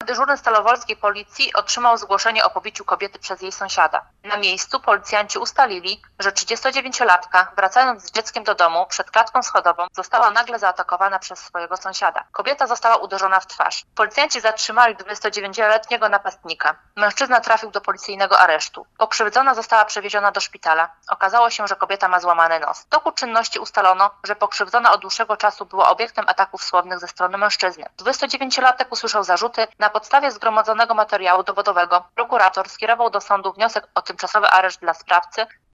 Dyżurny stalowolskiej policji otrzymał zgłoszenie o pobiciu kobiety przez jej sąsiada. Na miejscu policjanci ustalili, że 39-latka, wracając z dzieckiem do domu przed klatką schodową, została nagle zaatakowana przez swojego sąsiada. Kobieta została uderzona w twarz. Policjanci zatrzymali 29-letniego napastnika. Mężczyzna trafił do policyjnego aresztu. Pokrzywdzona została przewieziona do szpitala. Okazało się, że kobieta ma złamany nos. W toku czynności ustalono, że pokrzywdzona od dłuższego czasu była obiektem ataków słownych ze strony mężczyzny. 29-latek usłyszał zarzuty. Na podstawie zgromadzonego materiału dowodowego prokurator skierował do sądu wniosek o tymczasowy areszt dla sprawcy